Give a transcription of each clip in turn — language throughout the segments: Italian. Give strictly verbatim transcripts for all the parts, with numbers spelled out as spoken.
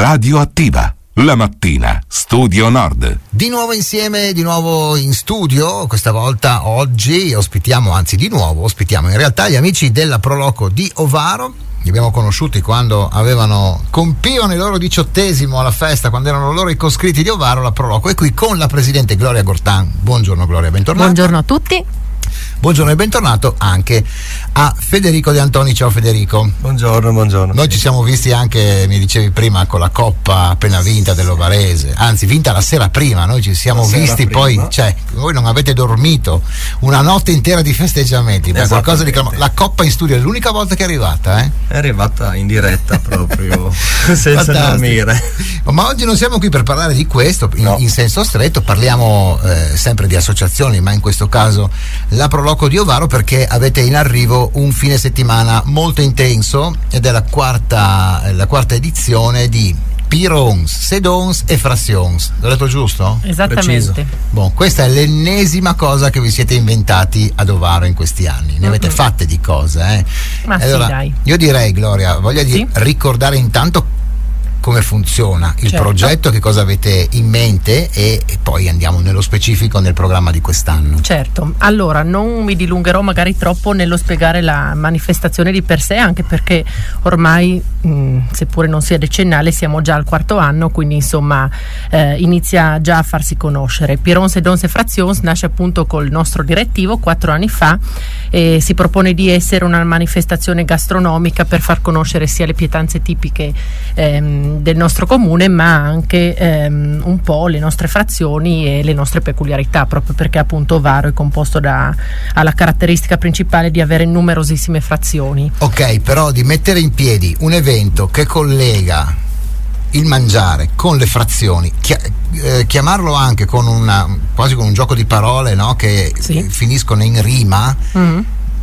Radioattiva, la mattina, Studio Nord. Di nuovo insieme, di nuovo in studio, questa volta oggi ospitiamo, anzi di nuovo ospitiamo in realtà gli amici della Proloco di Ovaro. Li abbiamo conosciuti quando avevano compivano il loro diciottesimo alla festa, quando erano loro i coscritti di Ovaro. La Proloco è qui con la presidente Gloria Gortan. Buongiorno Gloria, bentornata. Buongiorno a tutti. Buongiorno e bentornato anche a Federico De Antoni. Ciao Federico. Buongiorno, buongiorno. Noi ci siamo visti anche, mi dicevi prima, con la Coppa appena vinta dell'Ovarese, anzi vinta la sera prima. Noi ci siamo la visti poi, cioè voi non avete dormito una notte intera di festeggiamenti. Beh, qualcosa di clam- la Coppa in studio è l'unica volta che è arrivata, eh? È arrivata in diretta proprio senza Fantastico. dormire. Ma oggi non siamo qui per parlare di questo in, No. in senso stretto, parliamo eh, sempre di associazioni, ma in questo caso la Proloco di Ovaro, perché avete in arrivo un fine settimana molto intenso ed è la quarta, la quarta edizione di Pirons, Sedons e Frations. L'ho detto giusto? Esattamente. Bon, questa è l'ennesima cosa che vi siete inventati ad Ovaro in questi anni. Ne avete Mm-hmm. fatte di cose, eh? Ma Allora, sì, dai. io direi, Gloria, voglio dire, Sì. ricordare intanto come funziona il Certo. progetto, che cosa avete in mente e, e poi andiamo nello specifico nel programma di quest'anno. Certo, allora non mi dilungherò magari troppo nello spiegare la manifestazione di per sé, anche perché ormai, mh, seppure non sia decennale, siamo già al quarto anno, quindi insomma eh, inizia già a farsi conoscere. Pirons, Sedons e Frations nasce appunto col nostro direttivo quattro anni fa e si propone di essere una manifestazione gastronomica per far conoscere sia le pietanze tipiche ehm, del nostro comune, ma anche ehm, un po' le nostre frazioni e le nostre peculiarità, proprio perché appunto Ovaro è composto da ha la caratteristica principale di avere numerosissime frazioni. Ok, però di mettere in piedi un evento che collega il mangiare con le frazioni, chia- eh, chiamarlo anche con una quasi con un gioco di parole, no? Che Sì. finiscono in rima. Mm.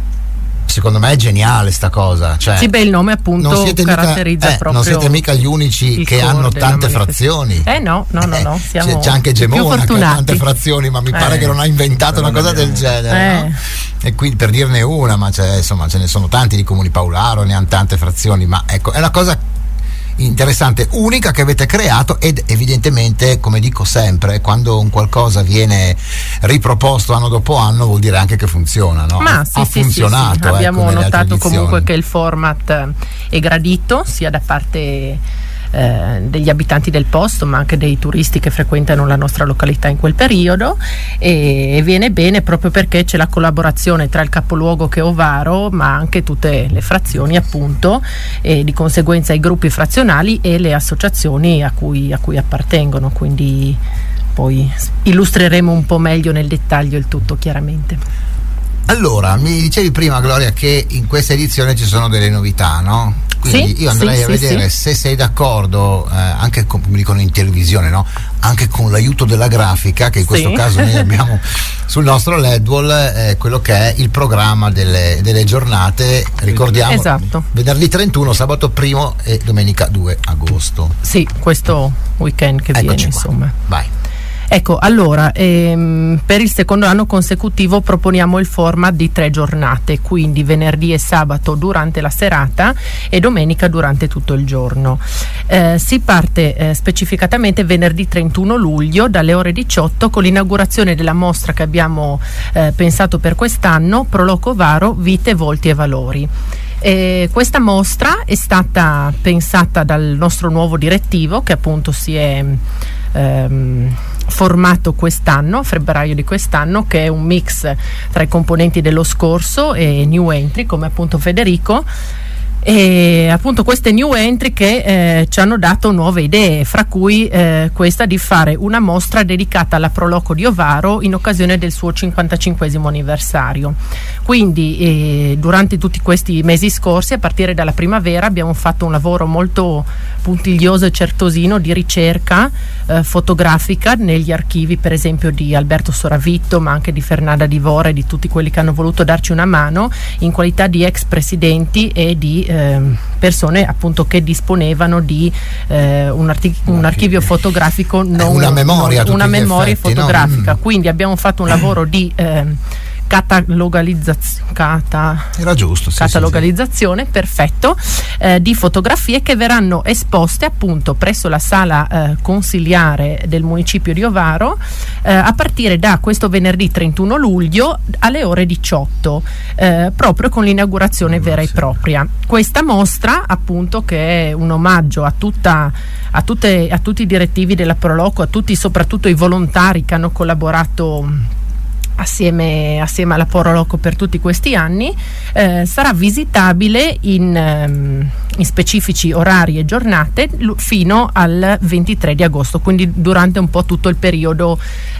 Secondo me è geniale sta cosa, cioè, Sì, beh, il nome appunto non siete caratterizza mica, eh, proprio non siete mica gli unici il che core hanno della tante manifestazione. frazioni. Eh no, no, no, no, Eh, siamo c'è, c'è anche più Gemona che ha fortunati. tante frazioni, ma mi pare Eh. che non ha inventato una Non cosa del abbiamo. genere, Eh. no? E quindi per dirne una, ma c'è, insomma, ce ne sono tanti di comuni Paolaro, ne hanno tante frazioni, ma ecco, è una cosa interessante, unica, che avete creato, ed evidentemente, come dico sempre, quando un qualcosa viene riproposto anno dopo anno vuol dire anche che funziona, no? Ma ha sì, sì, funzionato, sì, sì. ecco, Abbiamo nelle altre notato edizioni. comunque che il format è gradito sia da parte eh, degli abitanti del posto, ma anche dei turisti che frequentano la nostra località in quel periodo, e, e viene bene proprio perché c'è la collaborazione tra il capoluogo che è Ovaro, ma anche tutte le frazioni appunto, e di conseguenza i gruppi frazionali e le associazioni a cui, a cui appartengono, quindi poi illustreremo un po' meglio nel dettaglio il tutto, chiaramente. Allora, mi dicevi prima, Gloria, che in questa edizione ci sono delle novità, no? Quindi Sì, io andrei sì, a sì, vedere sì. se sei d'accordo, eh, anche con, come dicono in televisione, no? Anche con l'aiuto della grafica, che in questo Sì. caso noi abbiamo sul nostro L E D Wall, eh, quello che è il programma delle, delle giornate, ricordiamo, Esatto. venerdì trentuno, sabato primo e domenica due agosto. Sì, questo weekend che viene, Eccoci qua. insomma. Vai. Ecco, allora, ehm, per il secondo anno consecutivo proponiamo il format di tre giornate, quindi venerdì e sabato durante la serata e domenica durante tutto il giorno. Eh, si parte eh, specificatamente venerdì trentuno luglio dalle ore diciotto con l'inaugurazione della mostra che abbiamo eh, pensato per quest'anno, Proloco Ovaro, Vite, Volti e Valori. Eh, questa mostra è stata pensata dal nostro nuovo direttivo, che appunto si è ehm, formato quest'anno, a febbraio di quest'anno, che è un mix tra i componenti dello scorso e new entry, come appunto Federico. E appunto queste new entry che eh, ci hanno dato nuove idee, fra cui eh, questa di fare una mostra dedicata alla Proloco di Ovaro in occasione del suo cinquantacinquesimo anniversario. Quindi eh, durante tutti questi mesi scorsi, a partire dalla primavera, abbiamo fatto un lavoro molto puntiglioso e certosino di ricerca eh, fotografica negli archivi, per esempio di Alberto Soravitto, ma anche di Fernanda Divora e di tutti quelli che hanno voluto darci una mano in qualità di ex presidenti e di eh, persone appunto che disponevano di eh, un, arti- un archivio fotografico, non una memoria, non, una tutti gli memoria effetti, fotografica. no? Mm. Quindi abbiamo fatto un lavoro di eh, catalogalizzazione cata, era giusto, sì, catalogalizzazione, sì, sì. perfetto, eh, di fotografie che verranno esposte appunto presso la sala eh, consiliare del municipio di Ovaro eh, a partire da questo venerdì trentuno luglio alle ore diciotto, eh, proprio con l'inaugurazione vera e propria. Questa mostra appunto, che è un omaggio a tutta a tutte a tutti i direttivi della Proloco, a tutti soprattutto i volontari che hanno collaborato Assieme, assieme alla Proloco per tutti questi anni, eh, sarà visitabile in, um, in specifici orari e giornate l- fino al ventitré di agosto, quindi durante un po' tutto il periodo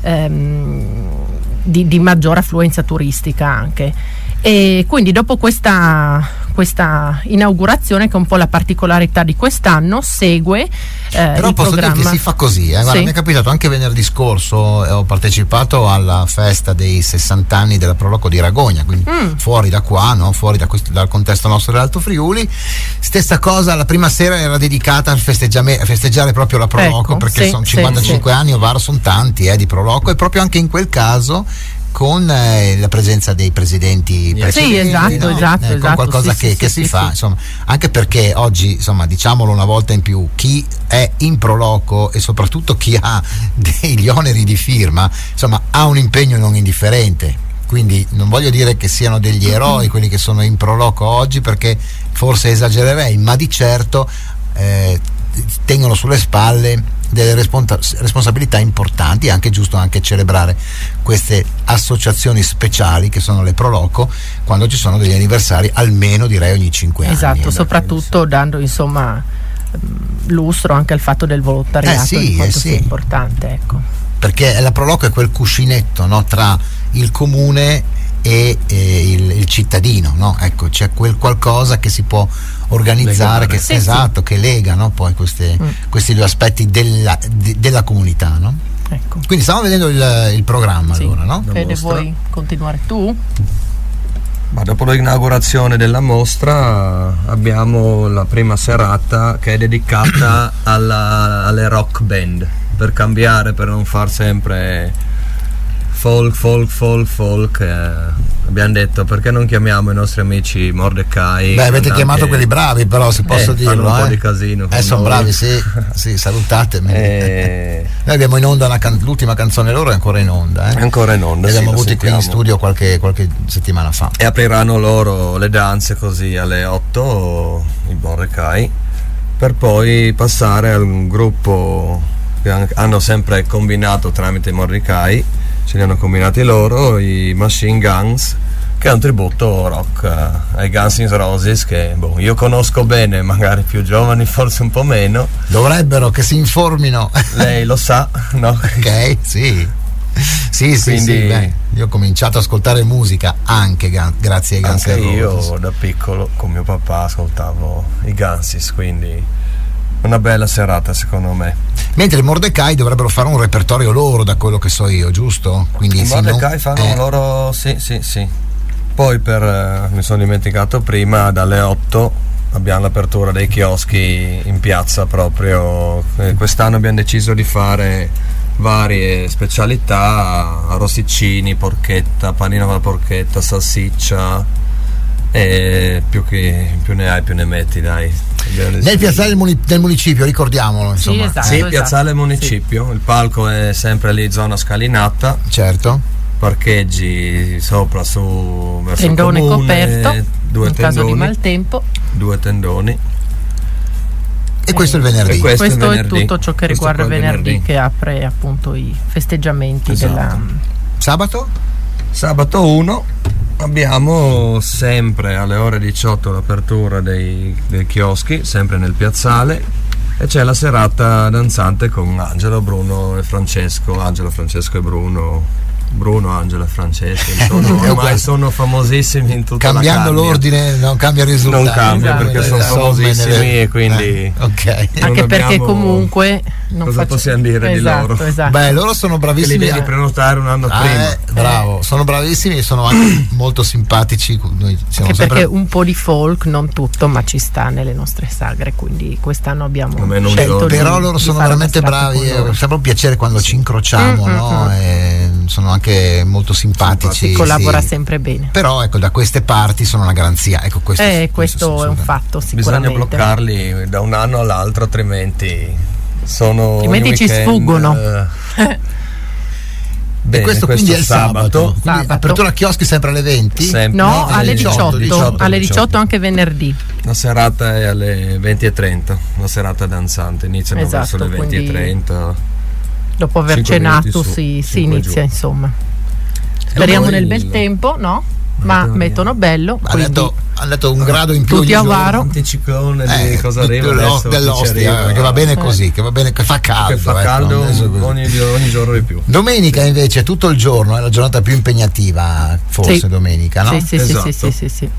um, di, di maggior affluenza turistica anche. E quindi dopo questa, questa inaugurazione, che è un po' la particolarità di quest'anno, segue eh, però il posso programma. dire che si fa così, eh? Guarda, sì. Mi è capitato anche venerdì scorso, eh, ho partecipato alla festa dei sessanta anni della Proloco di Ragogna, quindi mm. fuori da qua, no? fuori da questo, dal contesto nostro dell'Alto Friuli. Stessa cosa, la prima sera era dedicata a, a festeggiare proprio la Proloco, ecco, perché sì, sono cinquantacinque sì, anni, Ovaro sono tanti eh, di Proloco, e proprio anche in quel caso con eh, la presenza dei presidenti yeah. precedenti, sì, esatto, no? esatto, eh, con esatto, qualcosa sì, che, sì, che sì, si sì, fa, sì. insomma, anche perché oggi, insomma, diciamolo una volta in più, chi è in Proloco e soprattutto chi ha degli oneri di firma, insomma, ha un impegno non indifferente. Quindi non voglio dire che siano degli eroi quelli che sono in Proloco oggi, perché forse esagererei, ma di certo eh, tengono sulle spalle delle responsa- responsabilità importanti. È anche giusto anche celebrare queste associazioni speciali che sono le Proloco quando ci sono degli anniversari, almeno direi ogni cinque esatto, anni. Esatto, soprattutto dando insomma lustro anche al fatto del volontariato, eh sì, di quanto eh sì. sia importante, ecco. Perché la Proloco è quel cuscinetto, no, tra il comune e, e il, il cittadino, no? Ecco, c'è quel qualcosa che si può organizzare, che, sì, esatto, sì. che lega, no, poi queste, mm. questi due aspetti della, de, della comunità, no? Ecco. Quindi stiamo vedendo il, il programma, sì. allora, no? Fede, vuoi continuare tu? Ma dopo l'inaugurazione della mostra abbiamo la prima serata che è dedicata alla, alle rock band, per cambiare, per non far sempre folk, folk, folk, folk. Eh, abbiamo detto, perché non chiamiamo i nostri amici Mordecai? Beh, avete chiamato quelli bravi, però si posso eh, dirlo, fanno un eh. po' di casino. Eh, sono bravi, sì, sì, salutatemi. Eh, Noi abbiamo in onda una can- l'ultima canzone loro è ancora in onda, eh. È ancora in onda. Li abbiamo sì, avuti qui in sentiamo. studio qualche, qualche settimana fa. E apriranno loro le danze così alle otto, i Mordecai, per poi passare a un gruppo che hanno sempre combinato tramite i Mordecai. Ce li hanno combinati loro, i Machine Guns, che è un tributo rock eh, ai Guns N' Roses, che boh, io conosco bene, magari più giovani forse un po' meno. Dovrebbero che si informino. Lei lo sa, no? Ok, sì. Sì, sì, Quindi, sì, beh, io ho cominciato ad ascoltare musica anche ga- grazie ai Guns N' Roses. Anche Roses. io da piccolo con mio papà ascoltavo i Guns, quindi una bella serata secondo me. Mentre i Mordecai dovrebbero fare un repertorio loro, da quello che so io, giusto? Quindi I Mordecai non... fanno eh. loro, sì, sì, sì. Poi per, eh, mi sono dimenticato prima, dalle otto abbiamo l'apertura dei chioschi in piazza proprio. Eh, quest'anno abbiamo deciso di fare varie specialità, arrosticcini, porchetta, panino alla porchetta, salsiccia, e più che più ne hai più ne metti, dai. Nel piazzale del, muni- del municipio, ricordiamolo, insomma. Sì, esatto, sì, esatto. piazzale municipio, sì. Il palco è sempre lì zona scalinata, certo, parcheggi sopra su verso tendone il comune, coperto due in tendoni, caso di maltempo, due tendoni. E questo è il venerdì. E questo, questo è, è venerdì. tutto ciò che Questo riguarda il venerdì, venerdì, che apre appunto i festeggiamenti, esatto. della Sabato? Sabato uno abbiamo sempre alle ore diciotto l'apertura dei, dei chioschi, sempre nel piazzale, e c'è la serata danzante con Angelo, Bruno e Francesco. Angelo, Francesco e Bruno. Bruno, Angelo e Francesco sono, ormai sono famosissimi in tutta cambiando la Cambiando l'ordine non cambia il risultato, non cambia, esatto, perché sono esatto. famosissimi Nelle... e quindi eh, ok. anche perché abbiamo... comunque non cosa faccio... possiamo dire esatto, di loro? Esatto. Beh, loro sono Che li bravissimi devi a... prenotare un anno ah, prima. eh, bravo, sono bravissimi e sono anche molto simpatici. Noi siamo anche sempre... perché un po' di folk, non tutto, ma ci sta nelle nostre sagre, quindi quest'anno abbiamo Come non scelto so. di, però loro di sono fare veramente una serata bravi, con loro. è sempre un piacere quando ci incrociamo, Mm, no? mm, mm. E sono anche molto simpatici. Si collabora sì. sempre bene. Però ecco, da queste parti sono una garanzia. Ecco, questo, eh, questo, questo è un fatto, sicuramente. Bisogna bloccarli da un anno all'altro, altrimenti sono altrimenti ci weekend, sfuggono. Eh, Bene, e questo, questo quindi è il sabato, sabato. Quindi sabato. Apertura chioschi sempre alle venti? Sempre. No, no, alle diciotto, diciotto, alle diciotto anche venerdì. La serata è alle venti e trenta, la serata danzante, iniziano esatto, verso le venti e trenta. Dopo aver cenato su, si, si inizia, giù. Insomma. Speriamo nel bel il... tempo, no? Ma mettono bello. Ha detto, ha detto un grado in più tutti a Ovaro. Anticiclone eh, di cosa arriva dello, dell'Ostia, che va bene così, eh. che va bene, che fa caldo, che fa ecco, caldo ogni, ogni giorno di più. Domenica invece tutto il giorno è la giornata più impegnativa, forse sì. domenica, no? Sì, sì, esatto. sì, sì, sì, sì.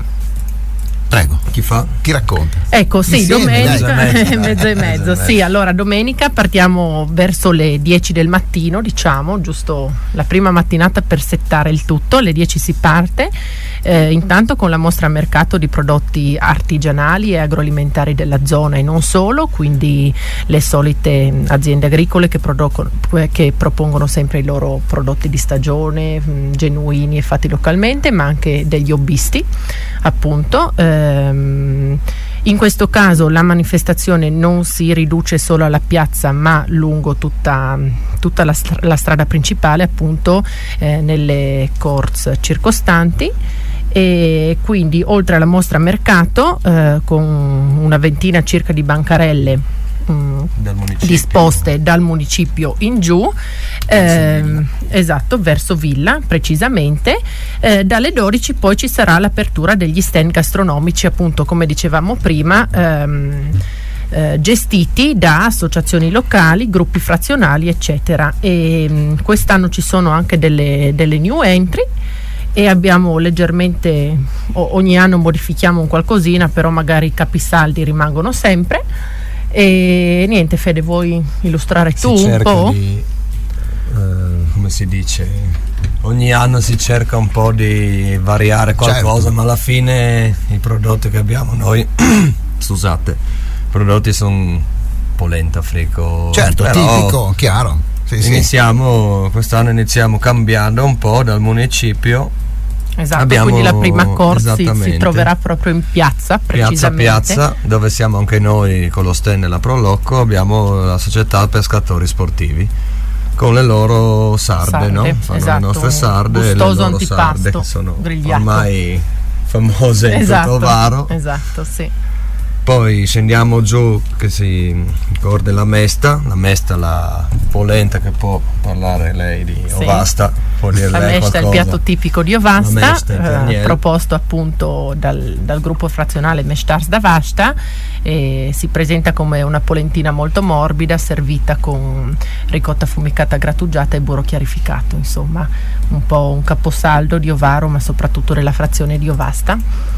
Prego. Chi fa? Chi racconta? Ecco, sì, Insieme, domenica mezzo e mezzo e mezzo. Sì, allora domenica partiamo verso le dieci del mattino, diciamo, giusto la prima mattinata per settare il tutto, alle dieci si parte. Eh, intanto con la mostra a mercato di prodotti artigianali e agroalimentari della zona e non solo, quindi le solite aziende agricole che, producono, che propongono sempre i loro prodotti di stagione, mh, genuini e fatti localmente, ma anche degli hobbisti, appunto. Ehm, in questo caso la manifestazione non si riduce solo alla piazza, ma lungo tutta, tutta la, stra- la strada principale, appunto, eh, nelle courts circostanti. E quindi oltre alla mostra a mercato eh, con una ventina circa di bancarelle mh, dal disposte dal municipio in giù, eh, esatto, verso Villa precisamente, eh, dalle dodici poi ci sarà l'apertura degli stand gastronomici, appunto come dicevamo prima, ehm, eh, gestiti da associazioni locali, gruppi frazionali eccetera, e mh, quest'anno ci sono anche delle, delle new entry e abbiamo leggermente, ogni anno modifichiamo un qualcosina, però magari i capisaldi rimangono sempre. E niente, Fede, vuoi illustrare tu si un po'? Di, uh, come si dice, ogni anno si cerca un po' di variare qualcosa, certo. Ma alla fine i prodotti che abbiamo noi scusate, i prodotti sono polenta, frico, certo, tipico, chiaro. Sì, iniziamo sì. Quest'anno iniziamo cambiando un po' dal municipio. Esatto, abbiamo, quindi la prima corsa si, si troverà proprio in piazza, precisamente. Piazza Piazza, dove siamo anche noi con lo stand della Prolocco, abbiamo la società pescatori sportivi con le loro sarde, sarde no? Fanno esatto. le nostre sarde, le loro antipasto, sarde che sono grigliato. Ormai famose in esatto, tutto Ovaro. Esatto, sì. Poi scendiamo giù, che si ricorda la mesta, la mesta, la polenta, che può parlare lei di sì. Ovasta, può dire la lei mesta è il piatto tipico di Ovasta, eh, proposto appunto dal, dal gruppo frazionale Mestars da Vasta, e si presenta come una polentina molto morbida servita con ricotta affumicata grattugiata e burro chiarificato, insomma un po' un caposaldo di Ovaro, ma soprattutto della frazione di Ovasta.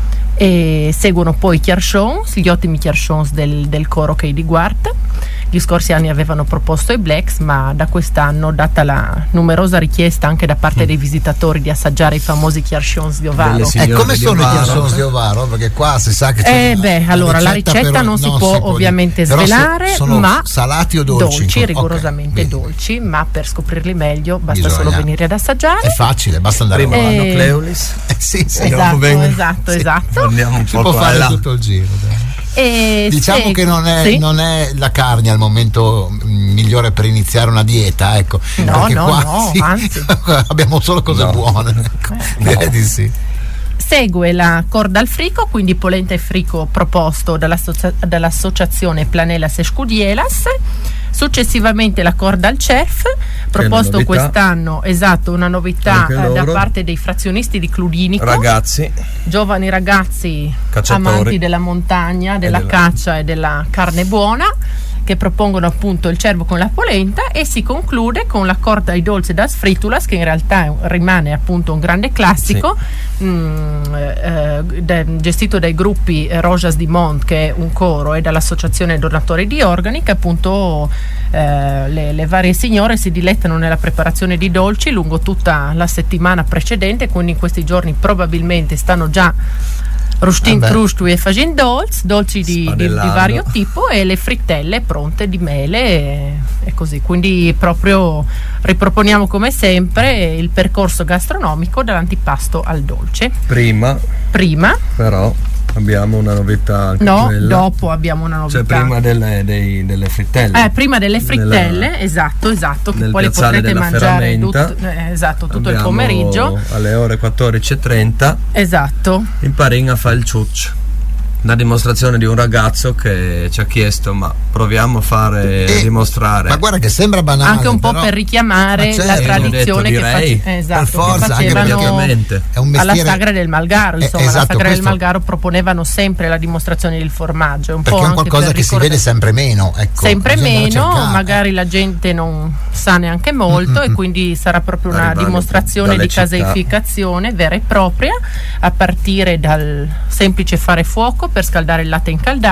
E seguono poi i chiarchons, gli ottimi chiarchons del, del coro che di Guart. Gli scorsi anni avevano proposto i blacks, ma da quest'anno, data la numerosa richiesta anche da parte dei visitatori di assaggiare i famosi chiarchons di Ovaro. E eh, come sono i chiarchons di Ovaro? Perché qua si sa che c'è eh beh, una allora la ricetta però, non si non può si può ovviamente dire. svelare, so, sono ma salati o dolci? Dolci, rigorosamente okay, dolci, ma per scoprirli meglio basta Bisogna. solo venire ad assaggiare. È facile, basta andare prima a eh, Cleulis. Eh, sì, sì. Esatto, esatto, sì. esatto. Andiamo un si po' può fare là. tutto il giro. Dai. E diciamo se, che non è, sì? non è la carne al momento migliore per iniziare una dieta, ecco, no, perché no, qua no, sì, anzi. abbiamo solo cose no. buone, ecco. no. eh, di sì. Segue la corda al frico, quindi polenta e frico proposto dall'associa- dall'associazione Planelas Escudielas. Successivamente la corda al chef, proposto quest'anno, esatto, una novità eh, da parte dei frazionisti di Cludinico, ragazzi, giovani ragazzi cacciatori, amanti della montagna, della, della caccia e della carne buona, che propongono appunto il cervo con la polenta, e si conclude con la corda ai dolce das fritulas, che in realtà è, rimane appunto un grande classico, sì. mh, eh, de, gestito dai gruppi Rojas di Mont, che è un coro, e dall'associazione donatori di organi, che appunto eh, le, le varie signore si dilettano nella preparazione di dolci lungo tutta la settimana precedente, quindi in questi giorni probabilmente stanno già Rustin eh Trustu e Fagin Dolz, dolci di, di, di vario tipo, e le frittelle pronte di mele è così. Quindi proprio riproponiamo come sempre il percorso gastronomico dall'antipasto al dolce. Prima, Prima però, abbiamo una novità anche no, quella. dopo abbiamo una novità. Cioè prima delle, dei, delle frittelle. Eh, prima delle frittelle, Nella, esatto, esatto, che nel poi le piazzale potrete della mangiare tut, ferramenta. eh, esatto, tutto il Abbiamo pomeriggio. alle ore quattordici e trenta Esatto. in Parin a fare il ciuccio. Una dimostrazione di un ragazzo che ci ha chiesto: ma proviamo a fare, E- a dimostrare. Ma guarda che sembra banale, Anche un po' però per richiamare Ma certo, la io ho tradizione detto, che, direi, face- esatto, per forza, che anche facevano perché è un alla mestiere- Sagra del Malgaro, Eh, insomma, esatto, alla Sagra del questo- Malgaro proponevano sempre la dimostrazione del formaggio, un perché po' è un anche qualcosa per che si ricordare- vede sempre meno, ecco, sempre bisogna meno, cercare. magari la gente non sa neanche molto Mm-mm. e quindi sarà proprio una Arrivare dimostrazione dalle di città. caseificazione vera e propria, a partire dal semplice fare fuoco per scaldare il latte in caldaia,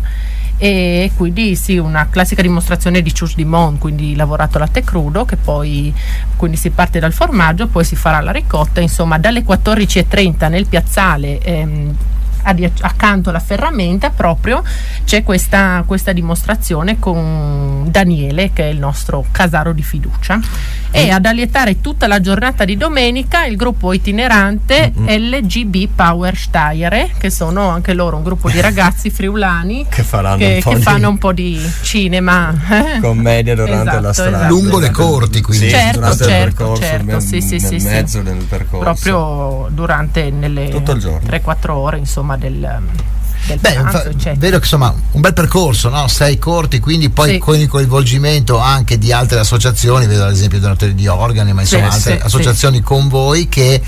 e quindi sì, una classica dimostrazione di ciuce di mon, quindi lavorato latte crudo, che poi quindi si parte dal formaggio, poi si farà la ricotta, insomma dalle quattordici e trenta nel piazzale ehm, adi- accanto alla ferramenta proprio c'è questa, questa dimostrazione con Daniele, che è il nostro casaro di fiducia, e ad allietare tutta la giornata di domenica il gruppo itinerante L G B Power Steyr, che sono anche loro un gruppo di ragazzi friulani Che faranno che, un po' che di fanno un po' di cinema commedia durante Esatto, la strada. esatto. Lungo le corti, quindi. Sì, Certo, durante certo, il percorso, certo, nel, sì, sì, nel sì, sì. mezzo del percorso. proprio durante nelle Tutto il giorno. tre quattro ore insomma del, del Beh, pranzo, fa- eccetera. vedo che insomma un bel percorso, no? Sei corti, quindi poi Sì. con il coinvolgimento anche di altre associazioni, vedo ad esempio i donatori di organi, ma insomma Sì, altre sì, associazioni con voi che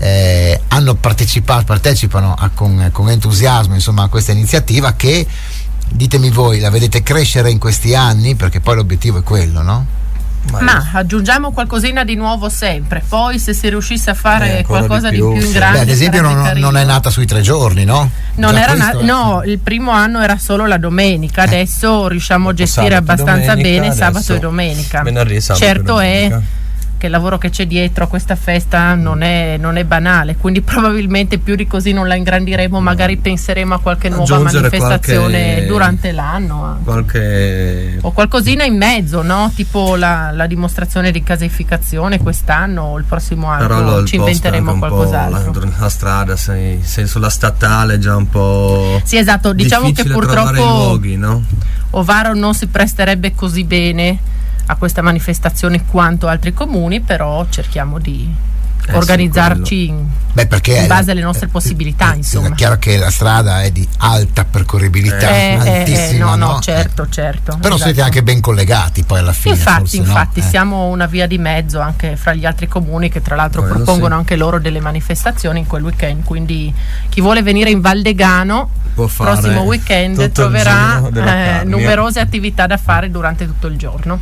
eh, hanno partecipato, partecipano a- con, con entusiasmo insomma a questa iniziativa che, ditemi voi, la vedete crescere in questi anni, perché poi l'obiettivo è quello, no? Ma aggiungiamo qualcosina di nuovo sempre, poi se si riuscisse a fare Eh, ancora qualcosa di di più, più, in sì. grande, Beh, ad esempio sarebbe non, carino. non è nata sui tre giorni, no? Non Già era na- questo, no, il primo anno era solo la domenica, adesso riusciamo a Dopo gestire sabato e abbastanza domenica, bene sabato adesso e domenica. venerdì, sabato e Certo è domenica. che il lavoro che c'è dietro a questa festa non è, non è banale, quindi probabilmente più di così non la ingrandiremo, magari penseremo a qualche nuova Aggiungere manifestazione qualche- durante l'anno anche. Qualche O qualcosina in mezzo, no? Tipo la, la dimostrazione di caseificazione quest'anno o il prossimo anno però lo- il ci posto è inventeremo anche un po' qualcos'altro. la, la strada, sei, sei sulla statale, già un po' Sì, esatto, diciamo che difficile trovare i purtroppo luoghi, no? Ovaro non si presterebbe così bene a questa manifestazione quanto altri comuni, però cerchiamo di Eh, organizzarci in, Beh, perché in è- base alle nostre è- possibilità, è- insomma. È chiaro che la strada è di alta percorribilità, Eh, eh, eh, altissima, no, no? no, certo, certo. Però esatto. siete anche ben collegati poi alla fine. Infatti, forse, no? infatti Eh. siamo una via di mezzo anche fra gli altri comuni che tra l'altro Quello propongono sì. anche loro delle manifestazioni in quel weekend, quindi chi vuole venire in Val Degano Può fare prossimo weekend tutto il troverà giro della eh, Carnia. numerose attività da fare durante tutto il giorno.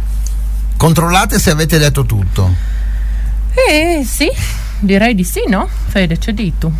Controllate se avete detto tutto. Eh sì, direi di sì, no? Fede, c'è di tu.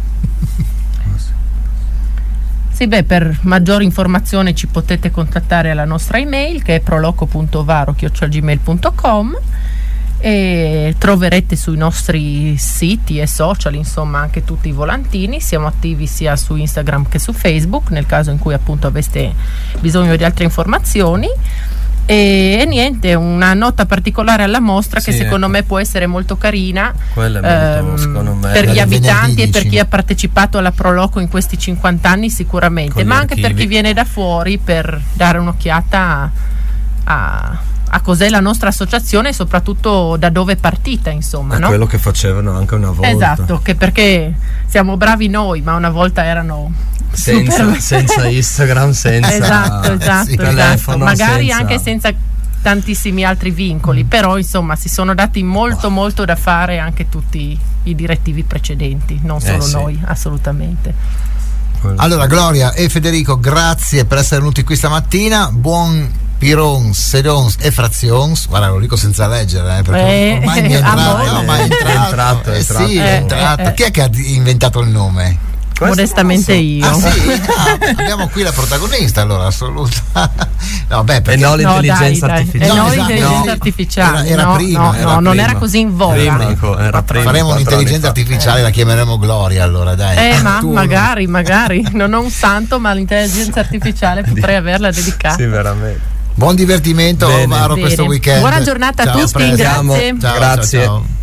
Sì, beh, per maggiori informazioni ci potete contattare alla nostra email, che è proloco punto ovaro chiocciola gmail punto com, e troverete sui nostri siti e social insomma anche tutti i volantini. Siamo attivi sia su Instagram che su Facebook nel caso in cui appunto aveste bisogno di altre informazioni. E, e niente, una nota particolare alla mostra che Sì, secondo ecco. me può essere molto carina, Quella è molto, ehm, secondo me, per gli Venerdì abitanti e per dici. chi ha partecipato alla Proloco in questi cinquanta anni sicuramente, Con gli ma anche per archivi. chi viene da fuori per dare un'occhiata a, a, a cos'è la nostra associazione e soprattutto da dove è partita, insomma, è no? quello che facevano anche una volta. Esatto, che perché siamo bravi noi, ma una volta erano senza, super- senza Instagram, senza esatto, esatto, sì, esatto. telefono, magari senza- anche senza tantissimi altri vincoli, però insomma si sono dati molto molto da fare anche tutti i direttivi precedenti, non Eh, solo sì. noi, assolutamente. Quello- Allora, Gloria e Federico, grazie per essere venuti qui stamattina. Buon Pirons, Sedons e Frazions. Guarda, lo dico senza leggere, eh, perché Eh, ormai mi è a entrato. voi. No, ma è È entrato, entrato, è eh, entrato. sì, è Eh, entrato. eh, eh. Chi è che ha inventato il nome? Questo Modestamente non lo so. io. Ah sì? Ah, abbiamo qui la protagonista allora, assoluta. No, beh, E perché no No, l'intelligenza dai, dai. artificiale. E no, esatto, l'intelligenza no. artificiale. Era- era no, prima, no, era no, non prima. era così in voga. Prima, ecco, era prima, faremo quattro un'intelligenza anni fa. artificiale, la chiameremo Gloria allora, dai. Eh, ma Tu- magari, magari. Non ho un santo, ma l'intelligenza artificiale potrei averla dedicata. Sì, veramente. Buon divertimento a Ovaro questo weekend. Buona giornata a ciao, tutti, a grazie. Ciao, grazie. Ciao, ciao.